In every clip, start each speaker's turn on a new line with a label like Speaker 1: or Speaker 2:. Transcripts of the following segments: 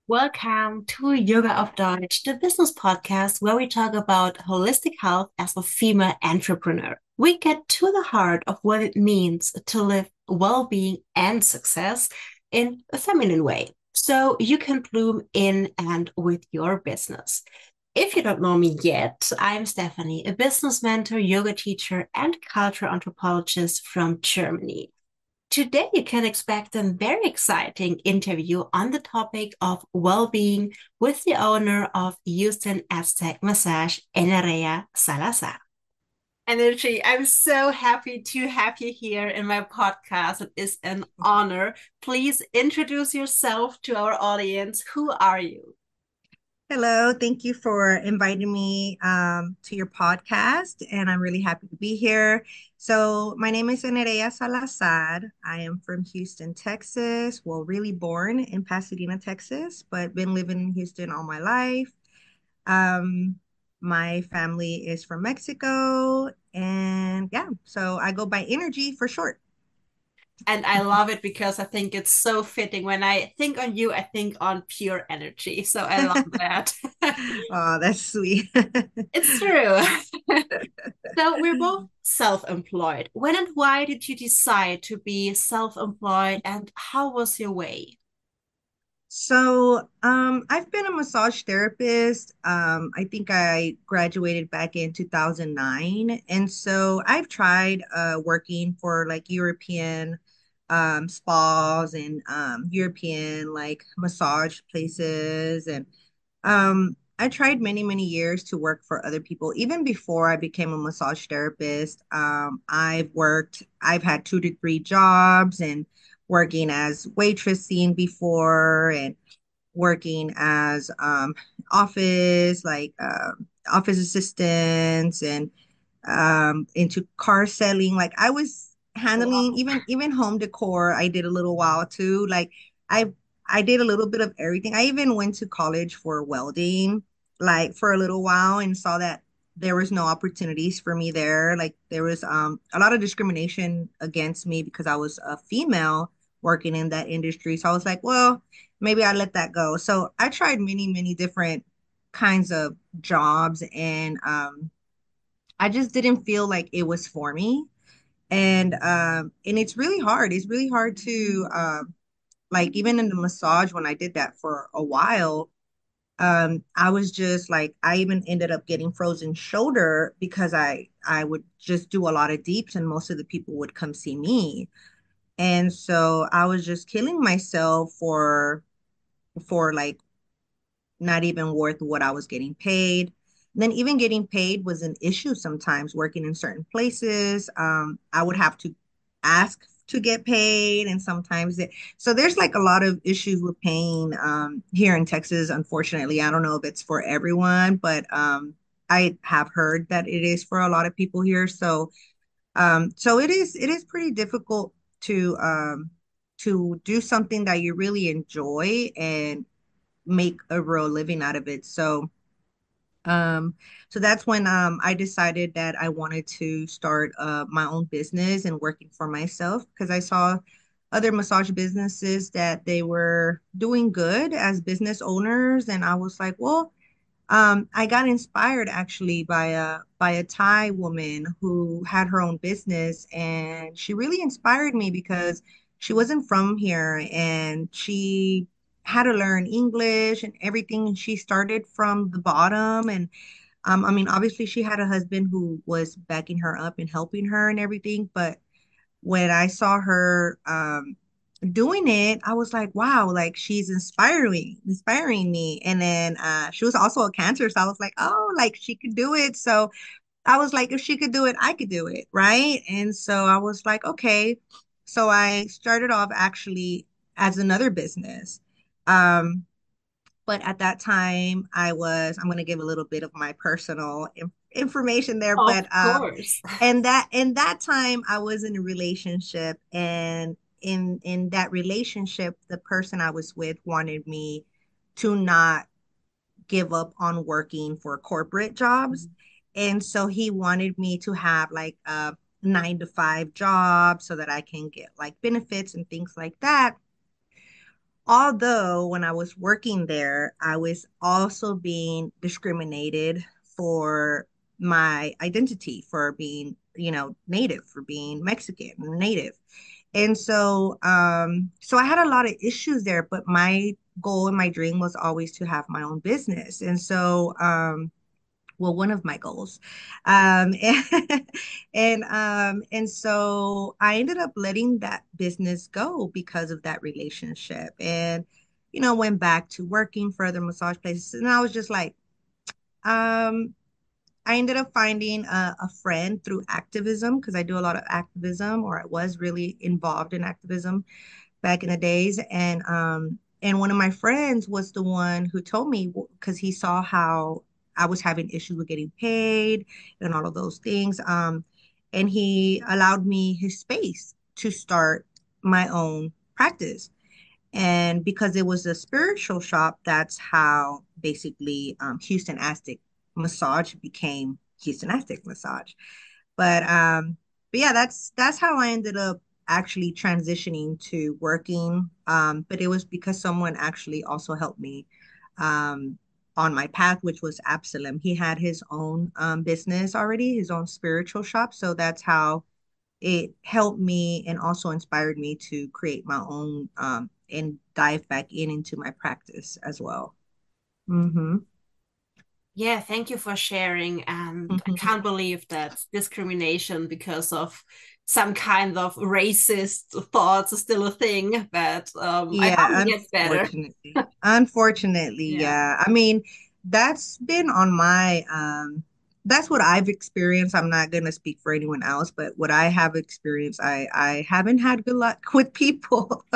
Speaker 1: Welcome to Yoga auf Deutsch, the business podcast where we talk about holistic health as a female entrepreneur. We get to the heart of what it means to live well-being and success in a feminine way, so you can bloom in and with your business. If you don't know me yet, I'm Stephanie, a business mentor, yoga teacher, and cultural anthropologist from Germany. Today, you can expect a very exciting interview on the topic of well-being with the owner of Houston Aztec Massage, Enerea Salazar. Energy, I'm so happy to have you here in my podcast. It is an honor. Please introduce yourself to our audience. Who are you?
Speaker 2: Hello, thank you for inviting me to your podcast, and I'm really happy to be here. So, my name is Nerea Salazar. I am from Houston, Texas. Well, really born in Pasadena, Texas, but been living in Houston all my life. Um, my family is from Mexico, and yeah, so I go by Energy for short.
Speaker 1: And I love it because I think it's so fitting. When I think on you, I think on pure energy. So I love that.
Speaker 2: Oh, that's sweet.
Speaker 1: It's true. So we're both self-employed. When and why did you decide to be self-employed and how was your way?
Speaker 2: I've been a massage therapist. I think I graduated back in 2009. And so I've tried working for like European spas and European like massage places. And I tried many, many years to work for other people. Even before I became a massage therapist, I've had 2 to 3 jobs and working as waitressing before and working as office assistants and into car selling. Like I was handling
Speaker 1: Wow.
Speaker 2: even home decor. I did a little while too. I I did a little bit of everything. I even went to college for welding, like for a little while, and saw that there was no opportunities for me there. Like there was a lot of discrimination against me because I was a female working in that industry. So I was like, well, maybe I let that go. So I tried many, many different kinds of jobs, and I just didn't feel like it was for me. And it's really hard. It's really hard to like even in the massage when I did that for a while, I was just like I even ended up getting frozen shoulder because I would just do a lot of deeps and most of the people would come see me. And so I was just killing myself for like not even worth what I was getting paid. And then even getting paid was an issue sometimes working in certain places. I would have to ask to get paid, and so there's like a lot of issues with paying here in Texas. Unfortunately, I don't know if it's for everyone, but I have heard that it is for a lot of people here. So it is pretty difficult to do something that you really enjoy and make a real living out of it. Um, so that's when I decided that I wanted to start my own business and working for myself because I saw other massage businesses that they were doing good as business owners, and I was like, well, I got inspired actually by a Thai woman who had her own business, and she really inspired me because she wasn't from here and she had to learn English and everything. And she started from the bottom, and I mean, obviously she had a husband who was backing her up and helping her and everything. But when I saw her doing it, I was like, wow, like she's inspiring me. And then she was also a cancer, so I was like, oh, like she could do it. So I was like, if she could do it, I could do it, right? And so I was like, okay. So I started off actually as another business. Um, but at that time, I'm going to give a little bit of my personal information there,
Speaker 1: Of
Speaker 2: but
Speaker 1: course.
Speaker 2: and that in that time I was in a relationship, and in that relationship the person I was with wanted me to not give up on working for corporate jobs, and so he wanted me to have like a 9 to 5 job so that I can get like benefits and things like that. although when I was working there, I was also being discriminated for my identity, for being, native, for being Mexican, native. And so I had a lot of issues there, but my goal and my dream was always to have my own business. Well, one of my goals. And, and so I ended up letting that business go because of that relationship. And, went back to working for other massage places. And I was just like, um, I ended up finding a friend through activism because I do a lot of activism, or I was really involved in activism back in the days. And one of my friends was the one who told me, because he saw how I was having issues with getting paid and all of those things. And he allowed me his space to start my own practice. And because it was a spiritual shop, that's how basically Houston Aztec Massage became Houston Aztec Massage. But um, but yeah, that's how I ended up actually transitioning to working. But it was because someone actually also helped me um, on my path, which was Absalom. He had his own business already, his own spiritual shop. So that's how it helped me and also inspired me to create my own and dive back into my practice as well. Mm-hmm.
Speaker 1: Yeah, thank you for sharing. And I
Speaker 2: Mm-hmm.
Speaker 1: can't believe that discrimination because of some kind of racist thoughts is still a thing, but I
Speaker 2: Yeah,
Speaker 1: hope it gets better.
Speaker 2: unfortunately. Unfortunately,
Speaker 1: Yeah.
Speaker 2: yeah. I mean, that's been on my that's what I've experienced. I'm not gonna speak for anyone else, but what I have experienced, I haven't had good luck with people.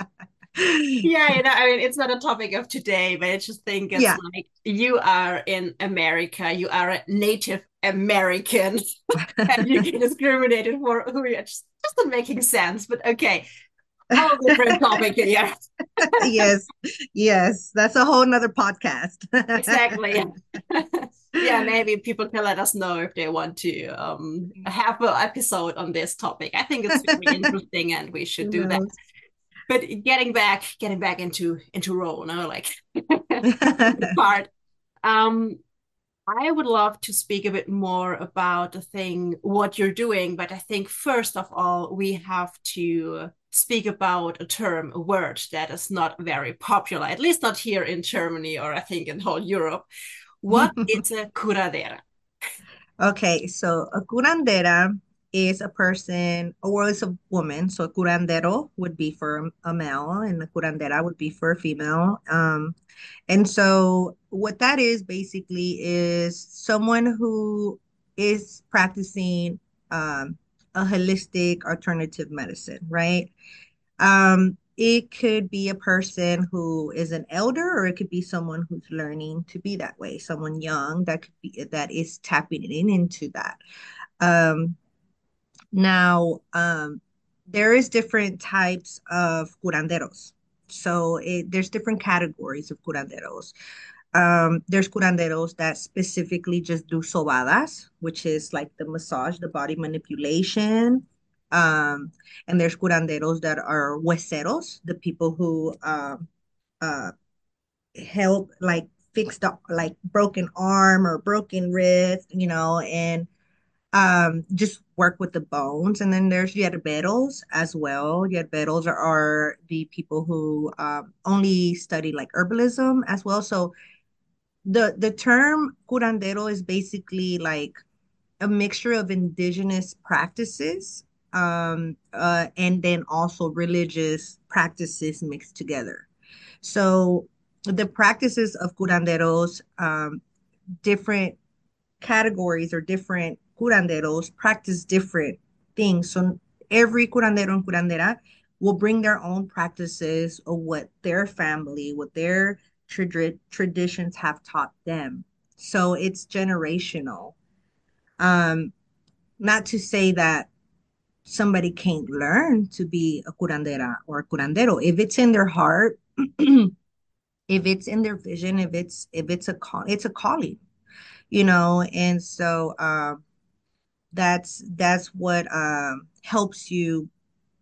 Speaker 1: Yeah, I mean, it's not a topic of today, but I just think it's
Speaker 2: Yeah.
Speaker 1: like you are in America, you are a Native American, and you get discriminated for who you're just not making sense. But okay, whole different topic here.
Speaker 2: Yes, yes. That's a whole nother podcast.
Speaker 1: Exactly. Yeah, maybe people can let us know if they want to have an episode on this topic. I think it's very interesting, and we should
Speaker 2: Who
Speaker 1: do that.
Speaker 2: knows?
Speaker 1: But getting back into role, no, like the part. Um, I would love to speak a bit more about the thing, what you're doing, but I think first of all, we have to speak about a term, a word that is not very popular, at least not here in Germany or I think in whole Europe. What is a curadera?
Speaker 2: Okay, so a curandera is a person, or it's a woman. So a curandero would be for a male, and a curandera would be for a female. And so what that is basically is someone who is practicing a holistic alternative medicine, right? It could be a person who is an elder, or it could be someone who's learning to be that way, someone young that is tapping into that. Um, now, there is different types of curanderos. So there's different categories of curanderos. There's curanderos that specifically just do sobadas, which is like the massage, the body manipulation. Um, and there's curanderos that are hueseros, the people who uh, help like fix the like broken arm or broken wrist, and just work with the bones. And then there's yerberos as well. Yerberos are the people who only study like herbalism as well. So the term curandero is basically like a mixture of indigenous practices and then also religious practices mixed together. So the practices of curanderos, different categories or different curanderos practice different things. So every curandero and curandera will bring their own practices of what their family, what their traditions have taught them. So it's generational. Um, Not to say that somebody can't learn to be a curandera or a curandero if it's in their heart, if it's in their vision, if it's it's a calling, and so that's what helps you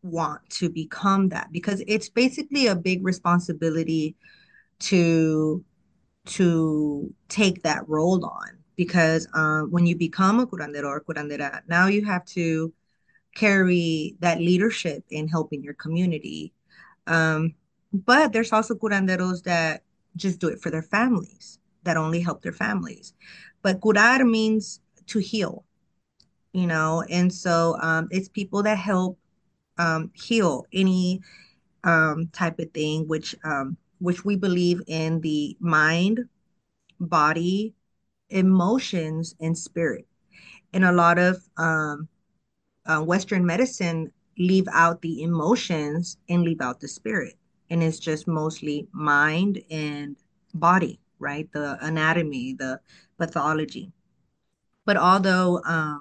Speaker 2: want to become that because it's basically a big responsibility to take that role on because when you become a curandero or curandera, now you have to carry that leadership in helping your community. Um, but there's also curanderos that just do it for their families, that only help their families. But curar means to heal, and so it's people that help heal any type of thing, which we believe in the mind, body, emotions, and spirit. And a lot of Western medicine leave out the emotions and leave out the spirit. And it's just mostly mind and body, right? The anatomy, the pathology. But although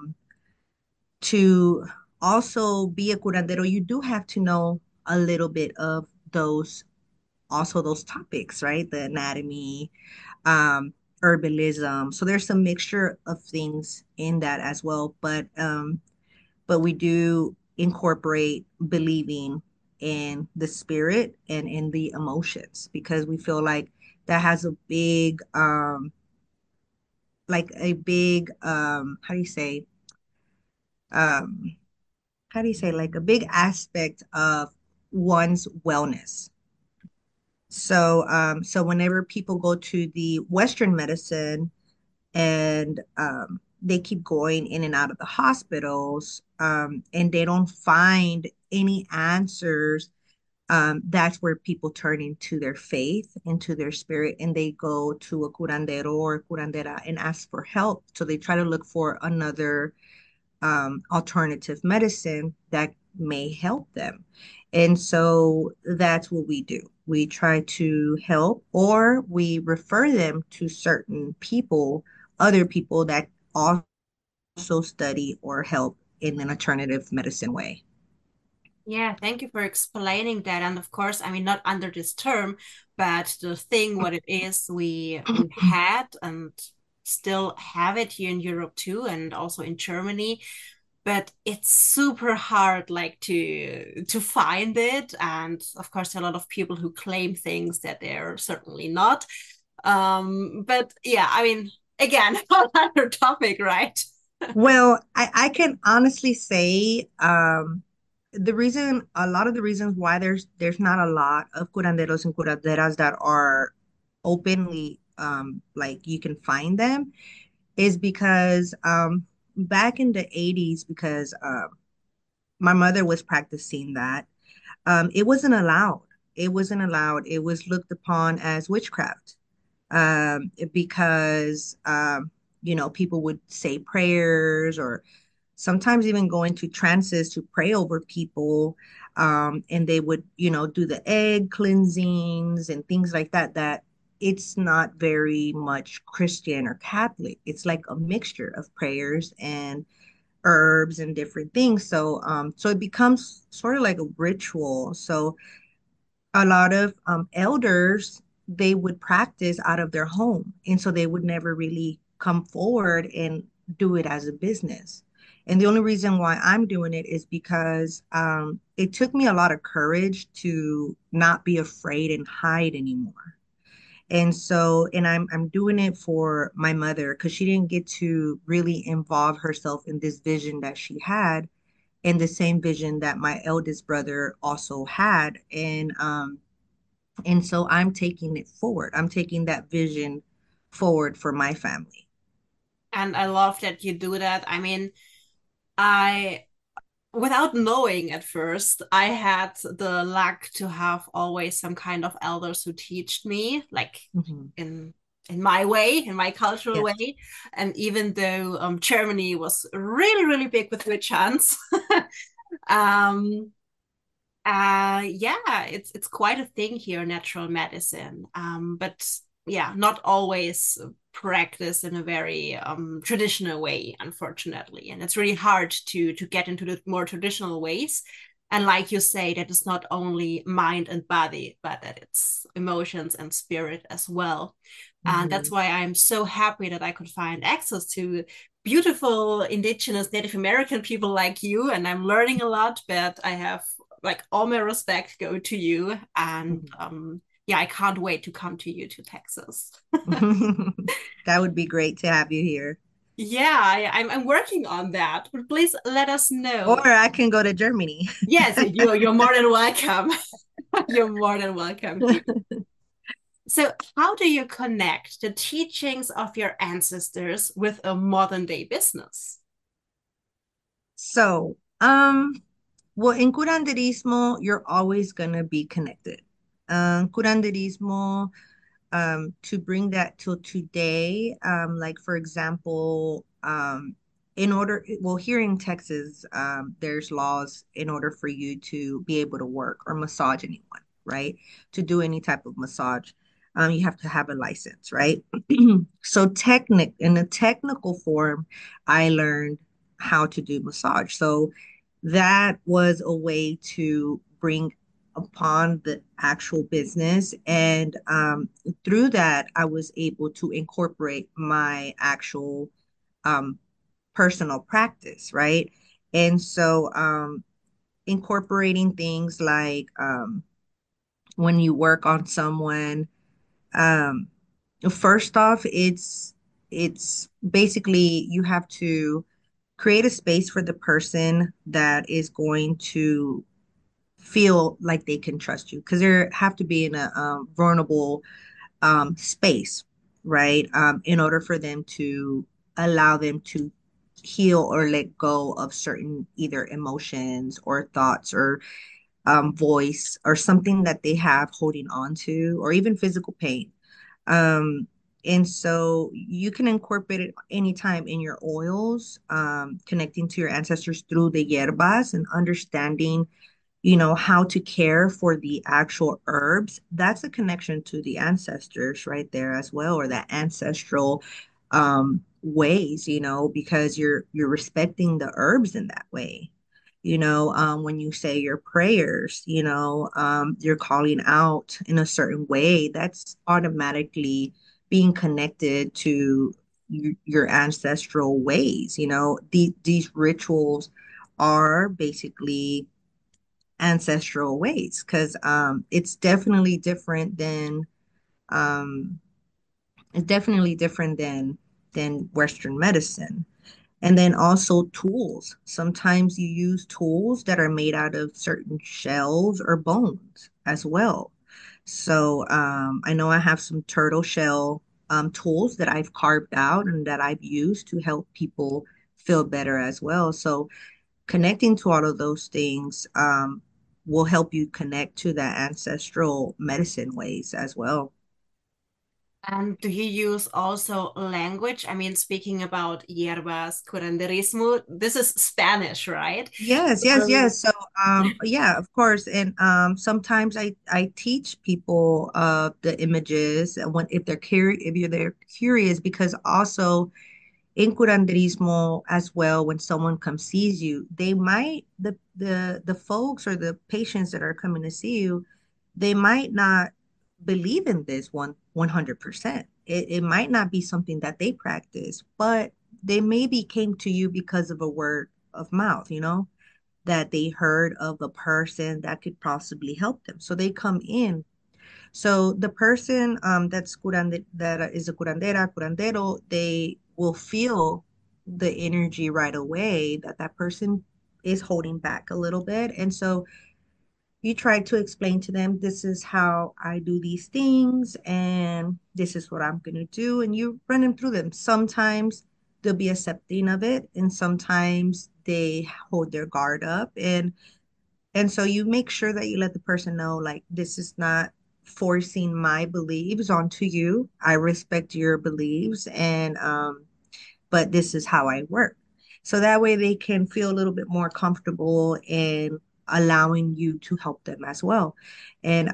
Speaker 2: to also be a curandero, you do have to know a little bit of those topics, right? The anatomy, herbalism. So there's some mixture of things in that as well. But we do incorporate believing in the spirit and in the emotions because we feel like that has a big how do you say um like a big aspect of one's wellness. So whenever people go to the Western medicine and they keep going in and out of the hospitals, and they don't find any answers, that's where people turn into their faith, into their spirit, and they go to a curandero or curandera and ask for help. So they try to look for another alternative medicine that may help them. And so that's what we do. We try to help or we refer them to certain people, other people that also study or help in an alternative medicine way.
Speaker 1: Yeah, thank you for explaining that. And of course, I mean, not under this term, but the thing, what it is, we had and still have it here in Europe too, and also in Germany. But it's super hard, like to find it. And of course, a lot of people who claim things that they're certainly not. But yeah, I mean, again, another topic, right?
Speaker 2: Well, I can honestly say a lot of the reasons why there's not a lot of curanderos and curanderas that are openly like you can find them is because back in the 80s, because my mother was practicing that, it wasn't allowed. It wasn't allowed. It was looked upon as witchcraft because people would say prayers or sometimes even go into trances to pray over people. And they would, do the egg cleansings and things like that, that it's not very much Christian or Catholic. It's like a mixture of prayers and herbs and different things. So it becomes sort of like a ritual. So a lot of elders, they would practice out of their home. And so they would never really come forward and do it as a business. And the only reason why I'm doing it is because it took me a lot of courage to not be afraid and hide anymore. And I'm doing it for my mother because she didn't get to really involve herself in this vision that she had and the same vision that my eldest brother also had. And so I'm taking it forward. I'm taking that vision forward for my family.
Speaker 1: And I love that you do that. I mean, I without knowing at first, I had the luck to have always some kind of elders who taught me, like
Speaker 2: Mhm.
Speaker 1: in in my way, in my cultural
Speaker 2: Yes.
Speaker 1: way. And even though Germany was really, really big with witch hunts, um, yeah, it's quite a thing here, natural medicine. But yeah, not always practiced in a very traditional way, unfortunately. And it's really hard to get into the more traditional ways. And like you say, that it's not only mind and body, but that it's emotions and spirit as well. And that's
Speaker 2: Mhm.
Speaker 1: why I'm so happy that I could find access to beautiful indigenous Native American people like you. And I'm learning a lot, but I have like all my respect go to you. And
Speaker 2: Mhm.
Speaker 1: yeah, I can't wait to come to you to Texas.
Speaker 2: That would be great to have you here.
Speaker 1: Yeah, I'm working on that. But please let us
Speaker 2: Or
Speaker 1: know.
Speaker 2: I can go to Germany.
Speaker 1: Yes, you're more than welcome. You're more than welcome here. So, how do you connect the teachings of your ancestors with a modern day business?
Speaker 2: So, well, in curanderismo, you're always gonna be connected. Curanderismo, to bring that to today, like for example, in order, well, here in Texas, there's laws in order for you to be able to work or massage anyone, right? To do any type of massage, you have to have a license, right? So in the technical form, I learned how to do massage. So that was a way to bring upon the actual business. And through that, I was able to incorporate my actual um, personal practice, right? And so incorporating things like when you work on someone, um, first off, it's basically you have to create a space for the person that is going to feel like they can trust you because they have to be in a vulnerable space, right? In order for them to allow them to heal or let go of certain either emotions or thoughts or voice or something that they have holding on to, or even physical pain. Um, and so you can incorporate it anytime in your oils, connecting to your ancestors through the hierbas and understanding, how to care for the actual herbs. That's a connection to the ancestors right there as well, or that ancestral ways, because you're respecting the herbs in that way. When you say your prayers, you're calling out in a certain way, that's automatically being connected to your ancestral ways. These rituals are basically ancestral ways because um, it's definitely different than Western medicine. And then also tools. Sometimes you use tools that are made out of certain shells or bones as well. So I know I have some turtle shell tools that I've carved out and that I've used to help people feel better as well. So connecting to all of those things will help you connect to the ancestral medicine ways as well.
Speaker 1: And do you use also language? I mean, speaking about hierbas, curanderismo, this is Spanish, right?
Speaker 2: Yes, yes,
Speaker 1: Um,
Speaker 2: yes. So, yeah, of course. And sometimes I teach people the images and when if they're curious, if you're there curious, because also in curanderismo as well, when someone comes sees you, they might the folks or the patients that are coming to see you, they might not believe in this 100%. It might not be something that they practice, but they maybe came to you because of a word of mouth, that they heard of a person that could possibly help them. So they come in. So the person that is a curandera, curandero, they will feel the energy right away that that person is holding back a little bit. And so you try to explain to them, this is how I do these things, and this is what I'm going to do. And you run them through them. Sometimes they'll be accepting of it, and sometimes they hold their guard up. And so you make sure that you let the person know, like, this is not forcing my beliefs onto you. I respect your beliefs, and but this is how I work. So that way they can feel a little bit more comfortable in allowing you to help them as well. And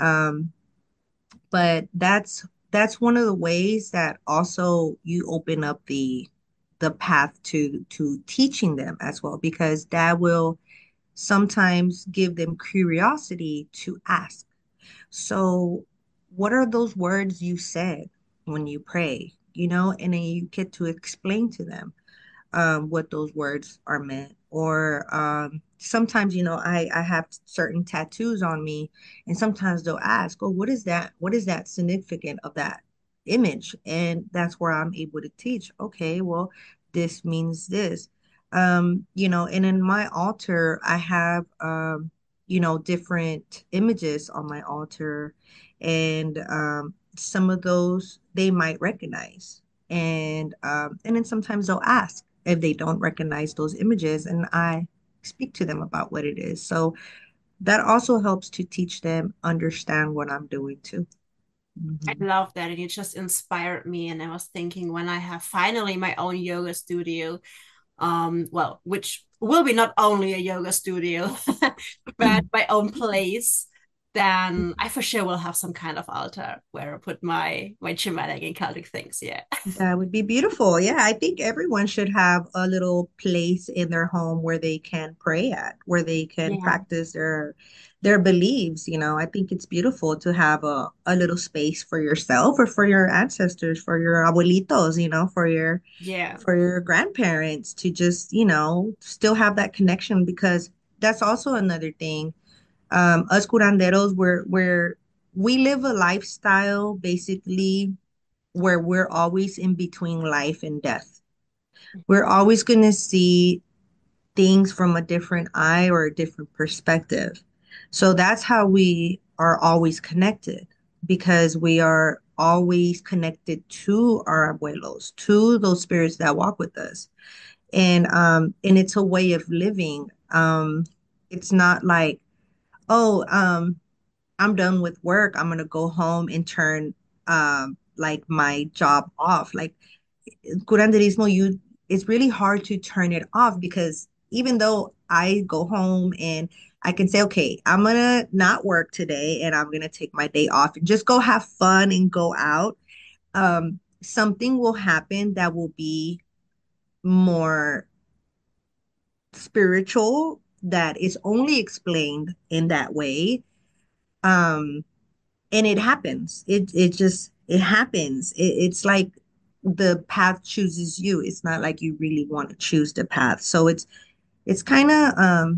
Speaker 2: but that's one of the ways that also you open up the path to teaching them as well, because that will sometimes give them curiosity to ask. So, what are those words you said when you pray? And then you get to explain to them. what those words are meant. Or sometimes, I have certain tattoos on me, and sometimes they'll ask, "Oh, what is that? What is that significant of that image?" And that's where I'm able to teach. Okay, well, this means this. And in my altar, I have different images on my altar, and some of those they might recognize, and then sometimes they'll ask if they don't recognize those images, and I speak to them about what it is. So that also helps to teach them understand what I'm doing too.
Speaker 1: I
Speaker 2: Mhm.
Speaker 1: love that. And it just inspired me. And I was thinking when I have finally my own yoga studio, well, which will be not only a yoga studio, but my own place, then I for sure will have some kind of altar where I put my shamanic and Celtic things. Yeah.
Speaker 2: That would be beautiful. Yeah, I think everyone should have a little place in their home where they can pray at, where they can
Speaker 1: Yeah.
Speaker 2: practice their beliefs. I think it's beautiful to have a little space for yourself or for your ancestors, for your abuelitos,
Speaker 1: Yeah.
Speaker 2: for your grandparents to just, still have that connection, because that's also another thing. Us curanderos, we live a lifestyle basically where we're always in between life and death. We're always going to see things from a different eye or a different perspective. So that's how we are always connected, because we are always connected to our abuelos, to those spirits that walk with us. And it's a way of living. It's not like, oh, I'm done with work. I'm gonna go home and turn like my job off. Like curanderismo, it's really hard to turn it off, because even though I go home and I can say, okay, I'm gonna not work today and I'm gonna take my day off and just go have fun and go out. Something will happen that will be more spiritual, that is only explained in that way. Um, and it happens. It happens. It's like the path chooses you. It's not like you really want to choose the path. So it's kind of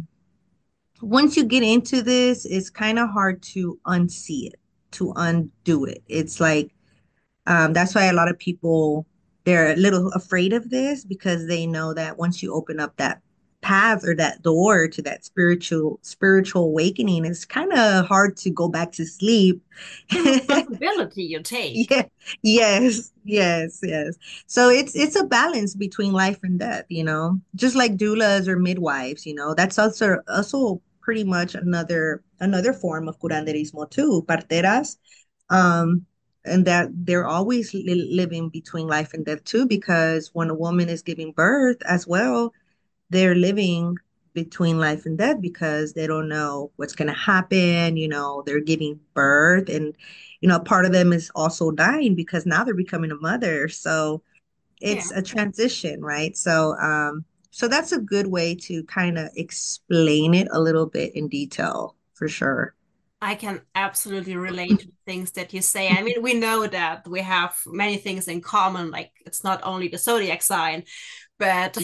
Speaker 2: once you get into this, it's kind of hard to unsee it, to undo it. It's like that's why a lot of people, they're a little afraid of this, because they know that once you open up that path or that door to that spiritual awakening, it's kind of hard to go back to sleep.
Speaker 1: The responsibility you take.
Speaker 2: Yeah, yes, yes, yes. So it's a balance between life and death, just like doulas or midwives, that's also pretty much another form of curanderismo too, parteras, um, and that they're always living between life and death too, because when a woman is giving birth as well, they're living between life and death, because they don't know what's going to happen. They're giving birth, and part of them is also dying, because now they're becoming a mother. So
Speaker 1: Yeah.
Speaker 2: it's a transition, right? So that's a good way to kind of explain it a little bit in detail, for sure.
Speaker 1: I can absolutely relate to the things that you say. I mean, we know that we have many things in common. Like it's not only the zodiac sign, but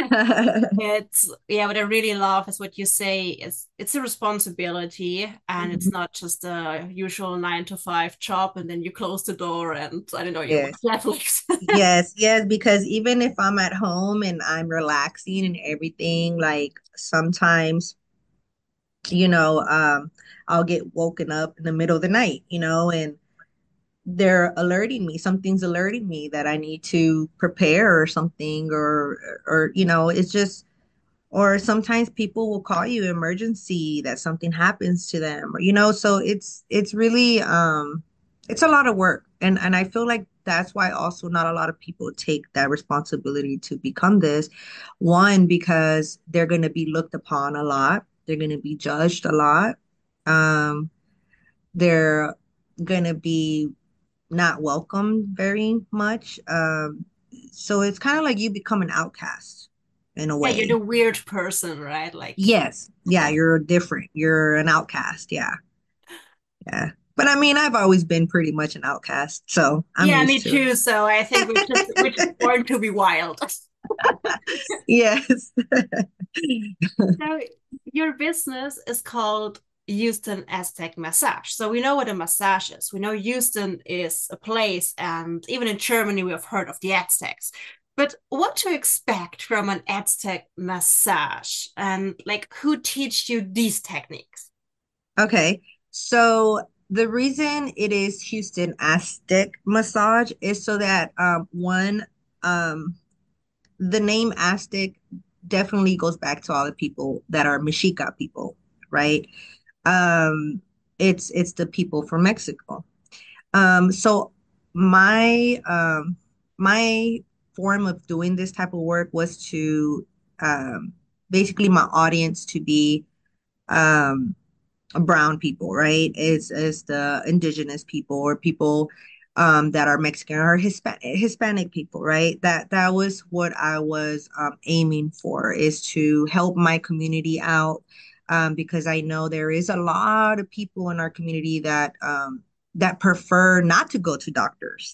Speaker 1: it's yeah, what I really love is what you say is it's a responsibility and it's not just a usual 9 to 5 job and then you close the door and I don't know, you watch
Speaker 2: Yes.
Speaker 1: Netflix.
Speaker 2: Yes, yes, because even if I'm at home and I'm relaxing and everything, like sometimes, you know, um, I'll get woken up in the middle of the night, and they're alerting me, something's alerting me that I need to prepare or something, or it's just, or sometimes people will call you emergency that something happens to them, or so it's really it's a lot of work, and I feel like that's why also not a lot of people take that responsibility to become this. One, because they're going to be looked upon a lot, they're going to be judged a lot, um they're going to be not welcomed very much, so it's kind of like you become an outcast in a
Speaker 1: Yeah, you're the
Speaker 2: way.
Speaker 1: weird person, right? Like
Speaker 2: Yes. Yeah, you're different. You're an outcast. Yeah. Yeah. But I mean, I've always been pretty much an outcast, so I'm
Speaker 1: yeah,
Speaker 2: used
Speaker 1: me
Speaker 2: to
Speaker 1: too. So I think we're just
Speaker 2: it.
Speaker 1: born to be wild.
Speaker 2: Yes.
Speaker 1: So your business is called Houston Aztec Massage. So we know what a massage is. We know Houston is a place, and even in Germany, we have heard of the Aztecs. But what to expect from an Aztec massage, and like who teach you these techniques?
Speaker 2: Okay. So the reason it is Houston Aztec massage is so that one um the name Aztec definitely goes back to all the people that are Mexica people, right? Um it's the people from Mexico. So my my form of doing this type of work was to basically my audience to be um brown people, right? Is the indigenous people or people that are Mexican or Hispanic people, right? That was what I was aiming for, is to help my community out, because I know there is a lot of people in our community that prefer not to go to doctors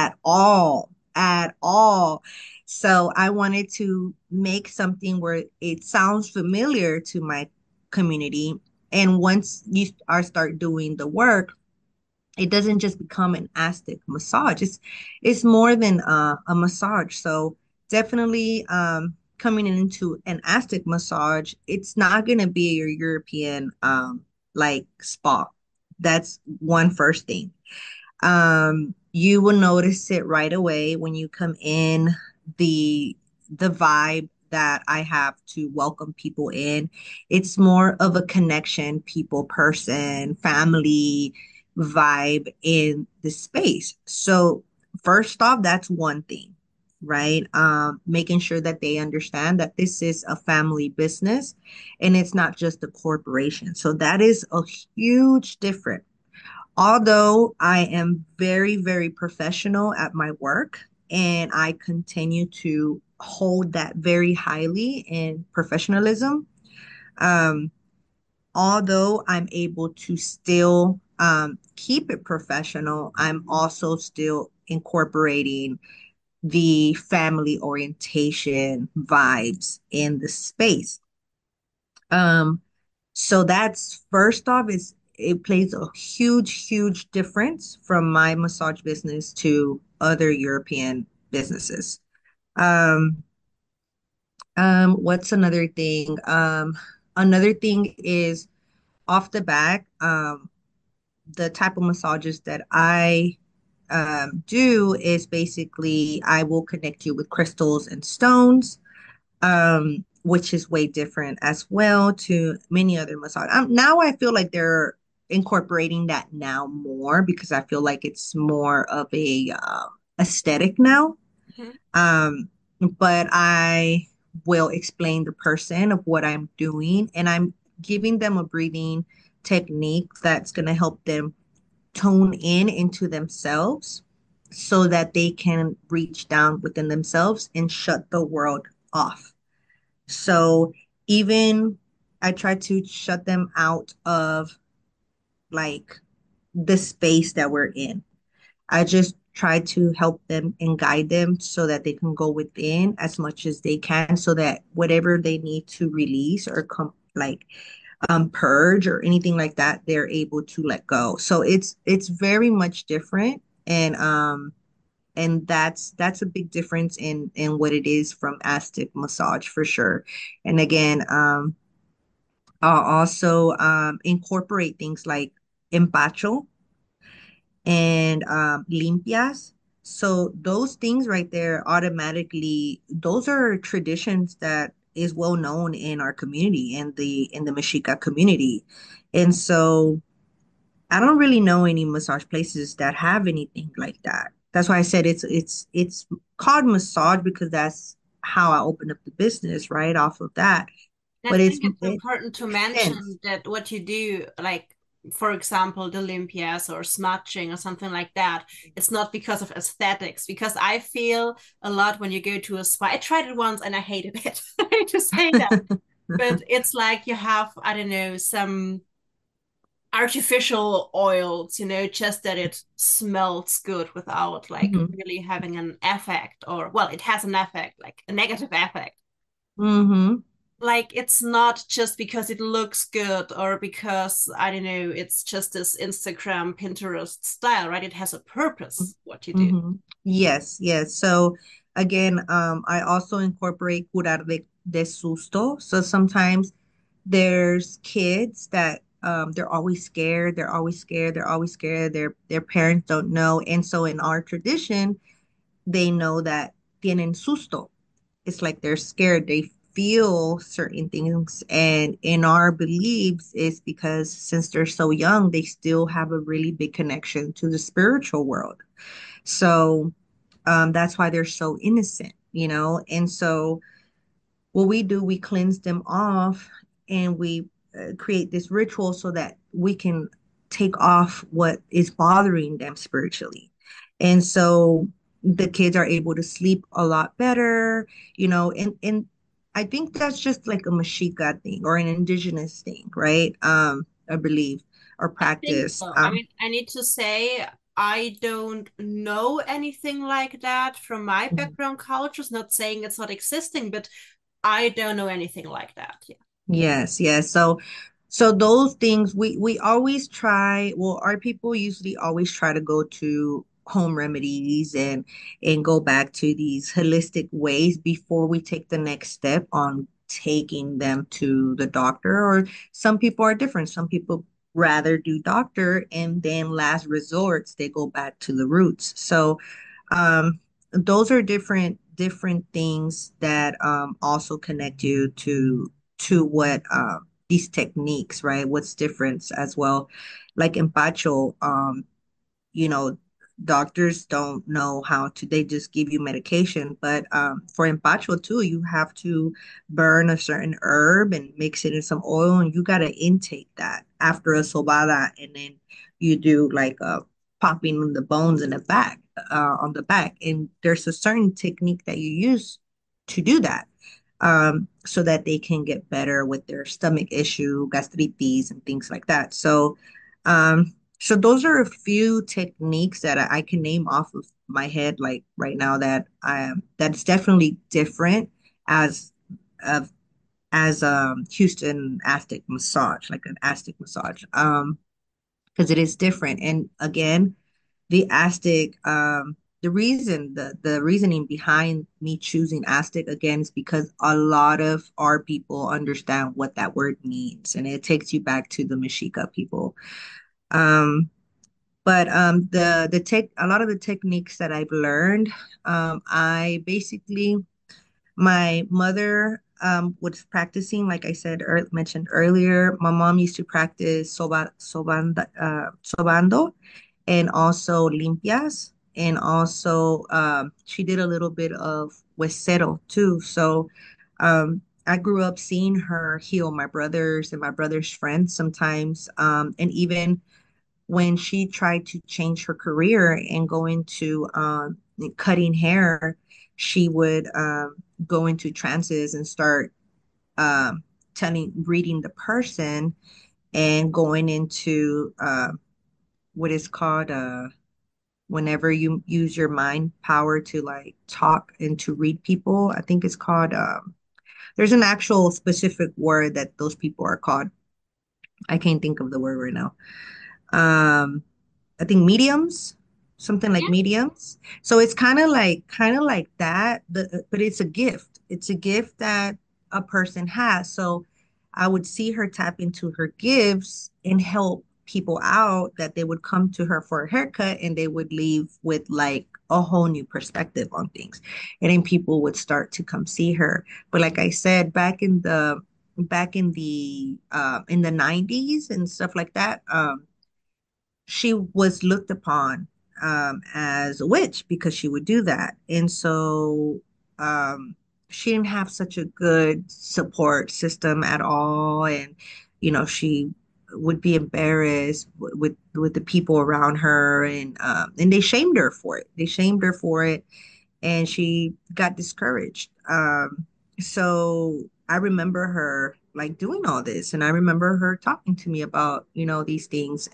Speaker 2: at all. So I wanted to make something where it sounds familiar to my community, and once you are start doing the work, it doesn't just become an Aztec massage. It's more than a massage. So definitely coming into an Aztec massage, it's not gonna be your European like spa. That's one first thing. You will notice it right away when you come in, the the vibe that I have to welcome people in. It's more of a connection, people, person, family vibe in the space. So first off, that's one thing, right? Making sure that they understand that this is a family business and it's not just a corporation. So that is a huge difference. Although I am very, very professional at my work and I continue to hold that very highly in professionalism, um, although I'm able to still keep it professional, I'm also still incorporating the family orientation vibes in the space. Um, so that's first off, is it plays a huge, huge difference from my massage business to other European businesses. Um, what's another thing? Another thing is off the back, the type of massages that I do is basically I will connect you with crystals and stones, which is way different as well to many other massage. Now I feel like they're incorporating that now more because I feel like it's more of a aesthetic now.
Speaker 1: Mhm.
Speaker 2: Um, but I will explain the person of what I'm doing, and I'm giving them a breathing technique that's going to help them tone in into themselves so that they can reach down within themselves and shut the world off. So even I try to shut them out of like the space that we're in. I just try to help them and guide them so that they can go within as much as they can so that whatever they need to release or come like purge or anything like that, they're able to let go. So it's very much different, and that's a big difference in what it is from Aztec massage for sure. And again, I'll also incorporate things like empacho and limpias. So those things right there automatically, those are traditions that is well known in our community and in the Mexica community. And so I don't really know any massage places that have anything like that. That's why I said it's called massage because that's how I opened up the business right off of that.
Speaker 1: I
Speaker 2: But
Speaker 1: think it's
Speaker 2: it
Speaker 1: important to
Speaker 2: extends.
Speaker 1: mention that what you do, like for example, the Olympias or smudging or something like that, it's not because of aesthetics. Because I feel a lot when you go to a spa. I tried it once and I hated it. I hate to say that, but it's like you have, I don't know, some artificial oils, just that it smells good without like
Speaker 2: Hmm.
Speaker 1: really having an effect, or well, it has an effect, like a negative effect.
Speaker 2: Hmm.
Speaker 1: Like it's not just because it looks good or because I don't know, it's just this Instagram, Pinterest style, right? It has a purpose what you do.
Speaker 2: Hmm. Yes, yes. So again, I also incorporate curar de susto. So sometimes there's kids that they're always scared, they're always scared, they're always scared. Their parents don't know. And so in our tradition, they know that tienen susto. It's like they're scared. They feel certain things. And in our beliefs, it's because since they're so young, they still have a really big connection to the spiritual world. So that's why they're so innocent, you know? And so what we do, we cleanse them off and we create this ritual so that we can take off what is bothering them spiritually. And so the kids are able to sleep a lot better, and I think that's just like a Mexica thing or an indigenous thing, right? I believe or
Speaker 1: I think
Speaker 2: practice.
Speaker 1: so. I mean, I need to say, I don't know anything like that from my
Speaker 2: Mhm.
Speaker 1: background cultures, not saying it's not existing, but I don't know anything like that. Yeah.
Speaker 2: Yes, yes. So those things we always try, well, our people usually always try to go to home remedies and go back to these holistic ways before we take the next step on taking them to the doctor. Or some people are different. Some people rather do doctor and then last resorts they go back to the roots. So those are different things that also connect you to what these techniques, right? What's different as well. Like empacho, you know, doctors don't know how to, they just give you medication. But for empacho too, you have to burn a certain herb and mix it in some oil, and you got to intake that after a sobada, and then you do like popping the bones in the back, on the back. And there's a certain technique that you use to do that. So that they can get better with their stomach issue, gastritis, and things like that. So those are a few techniques that I can name off of my head, like right now, that's definitely different as of as Houston Aztec massage, like an Aztec massage, because it is different. And again, the Aztec, the reasoning behind me choosing Aztec again is because a lot of our people understand what that word means, and it takes you back to the Mexica people. Um, but the tech a lot of the techniques that I've learned, I basically my mother was practicing, like I said mentioned earlier. My mom used to practice sobando and also limpias, and also she did a little bit of huesero too. So I grew up seeing her heal my brothers and my brother's friends sometimes, and even when she tried to change her career and go into cutting hair, she would go into trances and start reading the person and going into what is called whenever you use your mind power to like talk and to read people. I think it's called, there's an actual specific word that those people are called. I can't think of the word right now. Um, I think mediums, something like mediums. So it's kind of like that, but it's a gift. It's a gift that a person has. So I would see her tap into her gifts and help people out, that they would come to her for a haircut and they would leave with like a whole new perspective on things. And then people would start to come see her. But like I said, back in the 90s and stuff like that, she was looked upon as a witch because she would do that. And so she didn't have such a good support system at all. And, she would be embarrassed with the people around her, and they shamed her for it. They shamed her for it, and she got discouraged. So I remember her. like doing all this. And I remember her talking to me about, these things.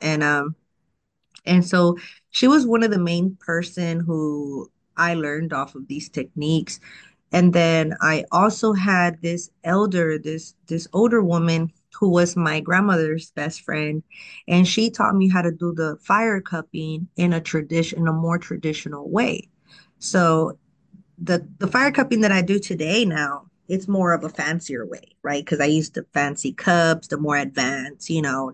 Speaker 2: And so she was one of the main person who I learned off of these techniques. And then I also had this older woman who was my grandmother's best friend, and she taught me how to do the fire cupping in a more traditional way. So the fire cupping that I do today now, it's more of a fancier way, right? Because I used the fancy cups, the more advanced,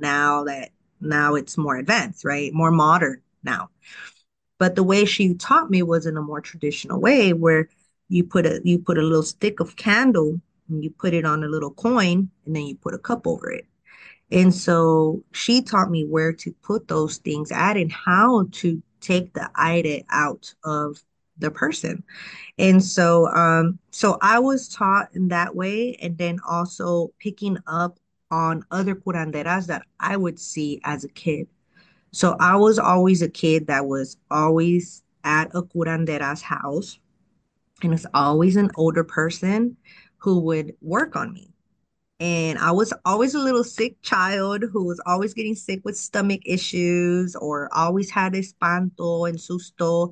Speaker 2: now it's more advanced, right? More modern now. But the way she taught me was in a more traditional way where you put a little stick of candle and you put it on a little coin and then you put a cup over it. And so she taught me where to put those things at and how to take the ide out of the person. And so I was taught in that way, and then also picking up on other curanderas that I would see as a kid. So I was always a kid that was always at a curandera's house, and it's always an older person who would work on me. And I was always a little sick child who was always getting sick with stomach issues or always had espanto and susto.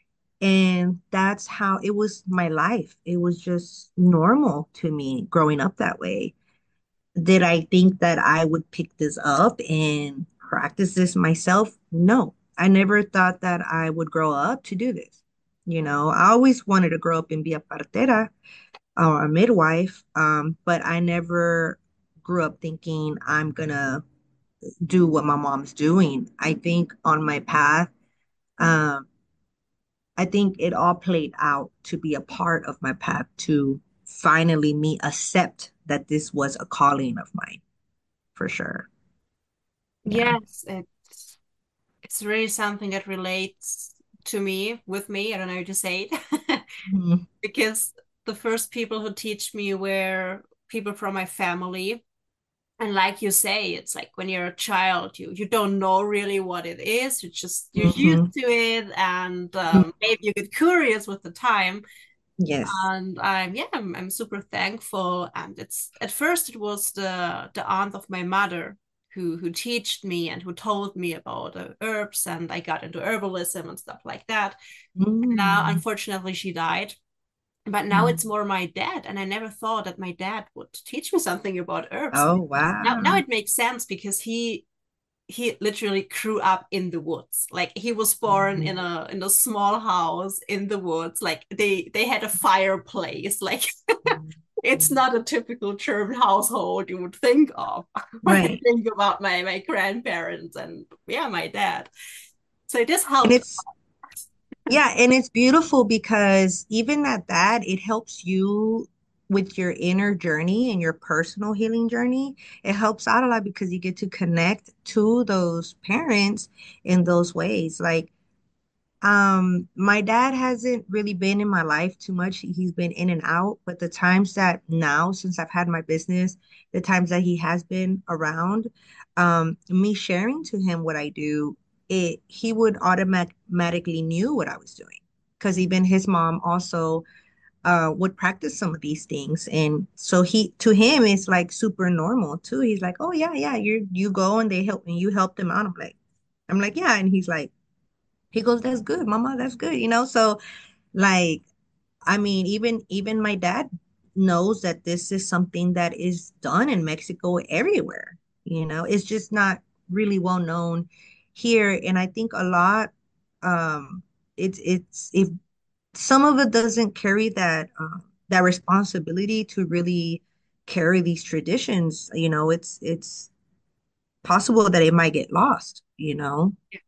Speaker 2: And that's how it was my life. It was just normal to me growing up that way. Did I think that I would pick this up and practice this myself? No, I never thought that I would grow up to do this. I always wanted to grow up and be a partera or a midwife, but I never grew up thinking I'm gonna do what my mom's doing. I think on my path, um, I think it all played out to be a part of my path to finally me accept that this was a calling of mine for sure. Yeah.
Speaker 1: Yes, it's really something that relates to me with me. I don't know how to say it.
Speaker 2: Mhm.
Speaker 1: Because the first people who teach me were people from my family. And like you say, it's like when you're a child, you don't know really what it is. You're used
Speaker 2: Mhm.
Speaker 1: to it, and
Speaker 2: Mhm.
Speaker 1: maybe you get curious with the time.
Speaker 2: Yes.
Speaker 1: And I'm super thankful. And it's at first it was the aunt of my mother who taught me and who told me about herbs, and I got into herbalism and stuff like that. Now,
Speaker 2: Mm.
Speaker 1: unfortunately, she died. But now
Speaker 2: Mm.
Speaker 1: it's more my dad, and I never thought that my dad would teach me something about herbs.
Speaker 2: Oh,
Speaker 1: Now
Speaker 2: wow.
Speaker 1: it makes sense because he literally grew up in the woods. Like he was born
Speaker 2: Mhm.
Speaker 1: in a small house in the woods. Like they had a fireplace. Like it's
Speaker 2: Mhm.
Speaker 1: not a typical German household you would think of when you
Speaker 2: Right.
Speaker 1: think about my grandparents and yeah, my dad. So this
Speaker 2: And
Speaker 1: helped.
Speaker 2: it's Yeah, and it's beautiful because even at that, it helps you with your inner journey and your personal healing journey. It helps out a lot because you get to connect to those parents in those ways. Like, my dad hasn't really been in my life too much. He's been in and out, but the times that now, since I've had my business, the times that he has been around, me sharing to him what I do, he would automatically knew what I was doing because even his mom also would practice some of these things, and so he to him it's like super normal too. He's like, oh yeah, yeah, you go and they help and you help them out. I'm like yeah, and he's like he goes, that's good, mama, that's good, so like, I mean, even my dad knows that this is something that is done in Mexico everywhere. It's just not really well known here. And I think a lot, it's if some of it doesn't carry that responsibility to really carry these traditions, it's possible that it might get lost.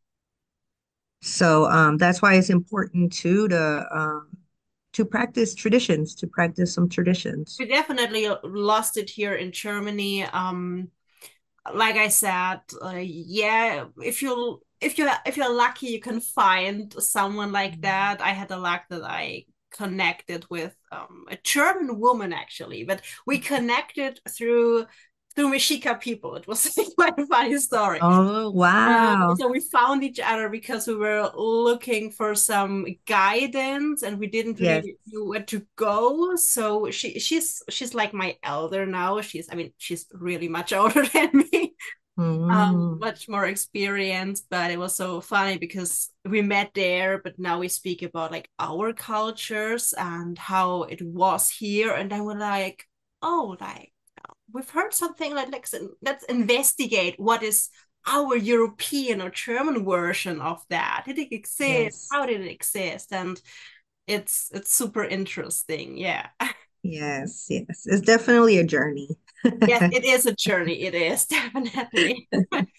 Speaker 2: So that's why it's important too to practice traditions, to practice some traditions.
Speaker 1: We definitely lost it here in Germany. Like I said, yeah, if you're lucky, you can find someone like that. I had the luck that I connected with a German woman actually, but we connected through through Mexica people. It was quite a funny story.
Speaker 2: Oh, wow.
Speaker 1: So we found each other because we were looking for some guidance and we didn't
Speaker 2: Yes.
Speaker 1: really know where to go. So she's like my elder now. She's really much older than me,
Speaker 2: Mm,
Speaker 1: much more experienced. But it was so funny because we met there, but now we speak about like our cultures and how it was here. And then we're like, oh, like we've heard something like let's investigate what is our European or German version of that. Did it exist?
Speaker 2: yes.
Speaker 1: How did it exist? And it's super interesting. Yeah.
Speaker 2: Yes. Yes. It's definitely a journey.
Speaker 1: Yes, it is a journey. It is definitely.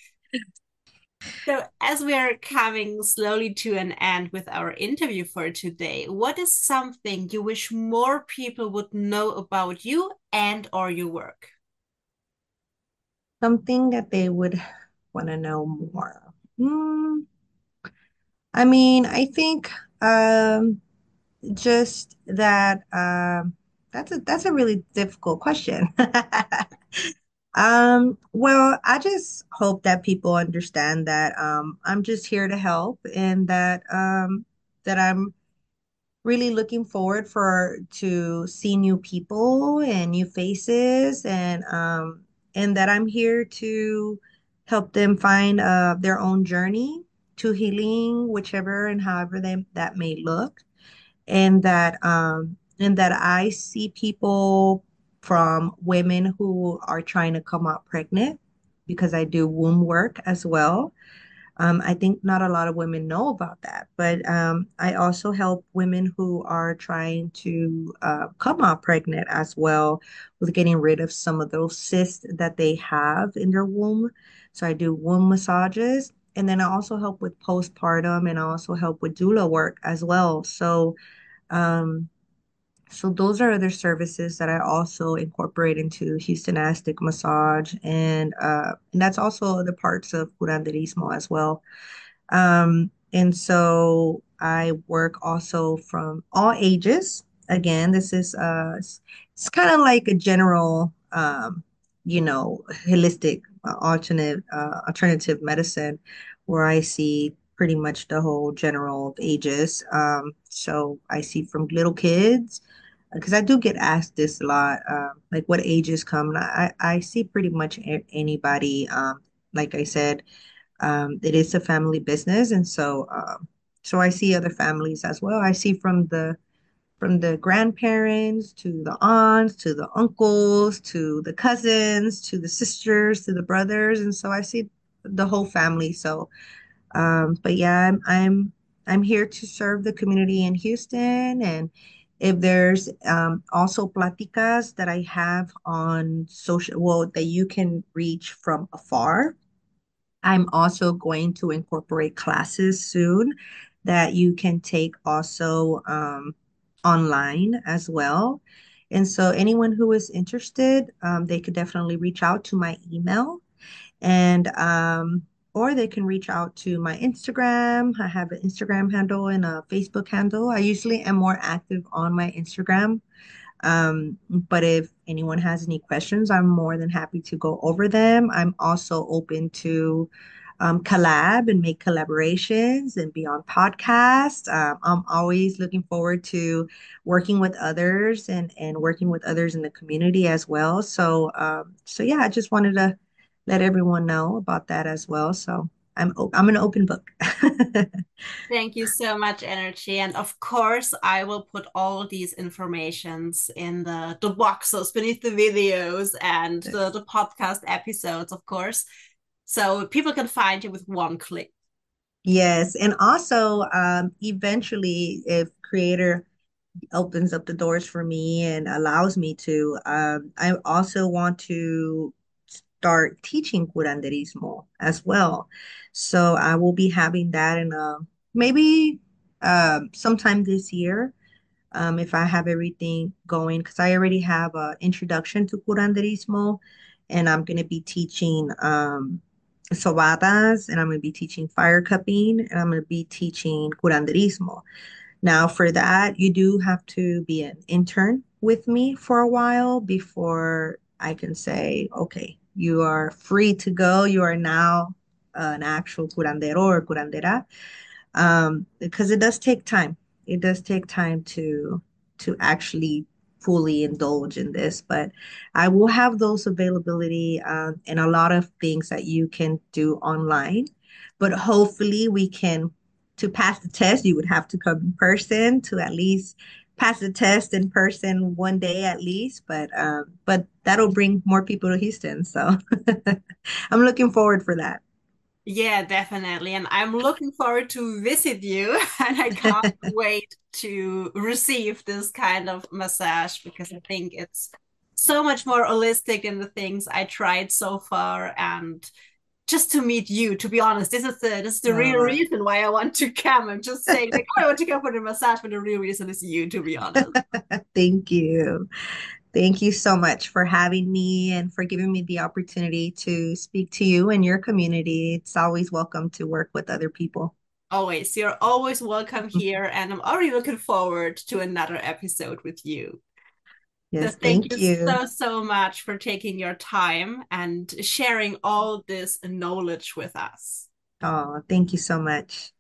Speaker 1: So, as we are coming slowly to an end with our interview for today, what is something you wish more people would know about you and or your work?
Speaker 2: Something that they would want to know more. Hmm. I mean, I think just that that's a really difficult question. Well, I just hope that people understand that I'm just here to help and that I'm really looking forward for to see new people and new faces and that I'm here to help them find their own journey to healing, whichever and however that may look and that I see people from women who are trying to come out pregnant because I do womb work as well. I think not a lot of women know about that, but I also help women who are trying to come out pregnant as well with getting rid of some of those cysts that they have in their womb. So I do womb massages, and then I also help with postpartum, and I also help with doula work as well. Um, so those are other services that I also incorporate into Houston Aztec Massage, and that's also the parts of curanderismo as well. And so I work also from all ages. Again, this is it's kind of like a general holistic alternative medicine where I see pretty much the whole general of ages. So I see from little kids because I do get asked this a lot, like what ages come. And I see pretty much anybody. Like I said, it is a family business, and so I see other families as well. I see from the grandparents to the aunts to the uncles to the cousins to the sisters to the brothers, and so I see the whole family. But yeah, I'm here to serve the community in Houston, and if there's also platicas that I have on social, well, that you can reach from afar. I'm also going to incorporate classes soon that you can take also online as well. And so anyone who is interested, they could definitely reach out to my email and or they can reach out to my Instagram. I have an Instagram handle and a Facebook handle. I usually am more active on my Instagram. But if anyone has any questions, I'm more than happy to go over them. I'm also open to collab and make collaborations and be on podcasts. I'm always looking forward to working with others and working with others in the community as well. So yeah, I just wanted to let everyone know about that as well. So I'm an open book.
Speaker 1: Thank you so much, Energy. And of course, I will put all these informations in the boxes beneath the videos and the podcast episodes, of course. So people can find you with one click.
Speaker 2: Yes, and also eventually, if Creator opens up the doors for me and allows me to, I also want to start teaching curanderismo as well. So I will be having that in maybe sometime this year if I have everything going, because I already have an introduction to curanderismo, and I'm going to be teaching sobadas, and I'm going to be teaching fire cupping, and I'm going to be teaching curanderismo. Now, for that, you do have to be an intern with me for a while before I can say, okay, you are free to go. You are now an actual curandero or curandera. Because it does take time. It does take time to actually fully indulge in this, but I will have those availability and a lot of things that you can do online. But hopefully we can, to pass the test, you would have to come in person to at least pass the test in person one day at least. But that'll bring more people to Houston. So I'm looking forward for that.
Speaker 1: Yeah, definitely. And I'm looking forward to visit you. And I can't wait to receive this kind of massage because I think it's so much more holistic than the things I tried so far. And just to meet you, to be honest, this is the real
Speaker 2: Uh,
Speaker 1: reason why I want to come. I'm just saying like, oh, I want to come for the massage, but the real reason is you, to be honest.
Speaker 2: Thank you. Thank you so much for having me and for giving me the opportunity to speak to you and your community. It's always welcome to work with other people.
Speaker 1: Always. You're always welcome here, and I'm already looking forward to another episode with you. So
Speaker 2: Yes,
Speaker 1: thank
Speaker 2: thank
Speaker 1: you
Speaker 2: you.
Speaker 1: so, so much for taking your time and sharing all this knowledge with us.
Speaker 2: Oh, thank you so much.